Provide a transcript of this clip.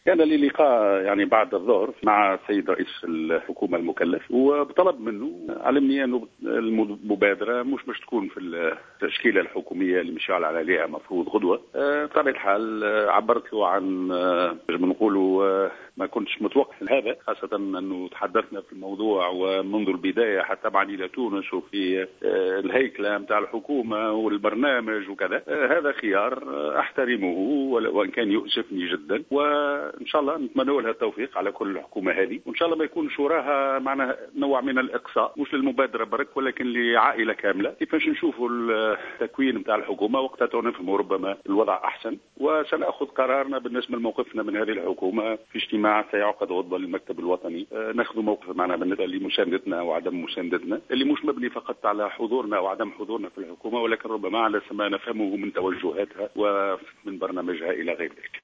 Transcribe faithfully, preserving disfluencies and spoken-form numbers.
كان لي لقاء يعني بعد الظهر مع السيد رئيس الحكومة المكلف، وبطلب منه علمني أنه المبادرة مش باش تكون في التشكيلة الحكومية اللي مشى عليها مفروض غدوة. بطبيعة الحال عبرت له عن نقولوا ما كنتش متوقع هذا، خاصة أنه تحدثنا في الموضوع ومنذ البداية حتى بعد إلى تونس وفي الهيكلة متاع الحكومة والبرنامج وكذا. هذا خيار أحترمه وإن كان يؤسفني جدا، وإن شاء الله نتمنى لها التوفيق على كل الحكومة هذه، وإن شاء الله ما يكونش وراها معناها نوع من الإقصاء، مش للمبادرة برك ولكن لعائلة كاملة. كيفاش نشوفوا التكوين متاع الحكومة وقتها نفهموا ربما الوضع أحسن، وسنأخذ قرارنا بالنسبة لموقفنا من هذه الحكومة في اجتماع سيعقد غضبة للمكتب الوطني. ناخذ موقف معنا بالنسبة لمساندتنا وعدم مساندتنا، اللي مش مبني فقط على حضورنا أو عدم حضورنا في الحكومة، ولكن ربما على ما نفهمه من توجهاتها ومن برنامجها إلى غير ذلك.